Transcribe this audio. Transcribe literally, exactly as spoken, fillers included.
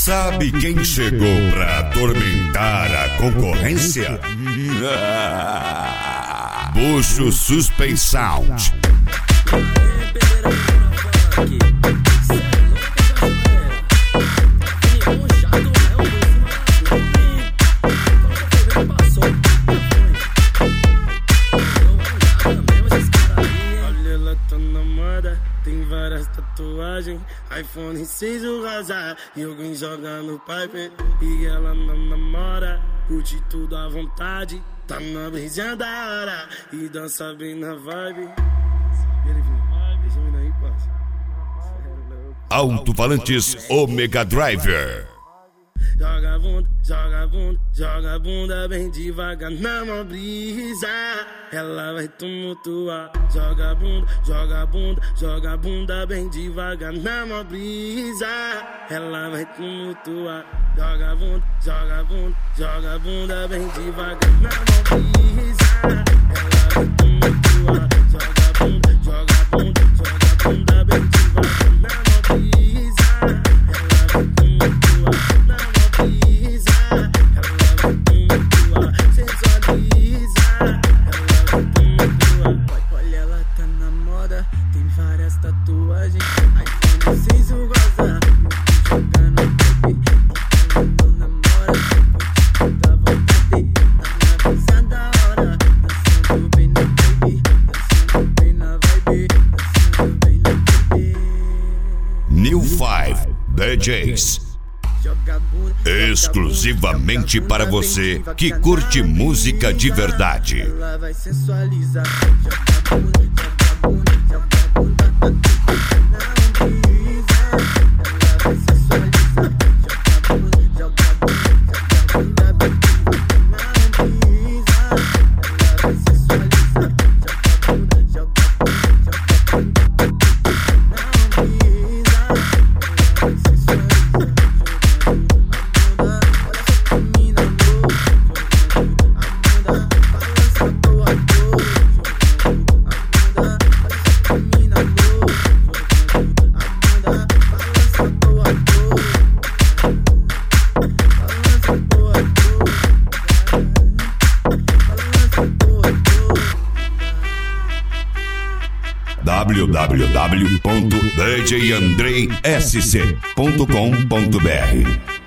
Sabe quem chegou pra atormentar a concorrência? Bucho Suspense Sound. Tem várias tatuagens, iPhone seis o rosa, e alguém joga no pipe, e ela não namora, curte tudo à vontade, tá na brisa da hora, e dança bem na vibe. Alto-falantes Omega Driver. Joga bunda, joga bunda, joga bunda bem devagar na mão brisa. Ela vai tumultuar. Joga bunda, joga bunda, joga bunda bem devagar na mão brisa. Ela vai tumultuar. Joga bunda, joga bunda, joga bunda bem devagar na mão brisa. Ela vai tumultuar. Joga bunda, joga bunda, joga bunda bem devagar na mão brisa. Ela vai tumultuar. Olha, ela tá na moda, tem várias tatuagens, iPhone seis o goza, jogando baby, ela não namora, curte da vontade, tá na brisa da hora, dançando bem na baby, dançando bem na vibe, dançando bem na baby. New Five D Js. Exclusivamente para você que curte música de verdade. Ela vai sensualizar. Joga bunda, joga bunda, joga bunda. Não brisa. Ela vai sensualizar. Joga bunda, joga bunda, joga bunda. Não brisa. Ela vai sensualizar. Joga bunda, joga bunda, joga bunda. Não brisa. Ela vai sensualizar. w w w ponto d j andrei s c ponto com ponto b r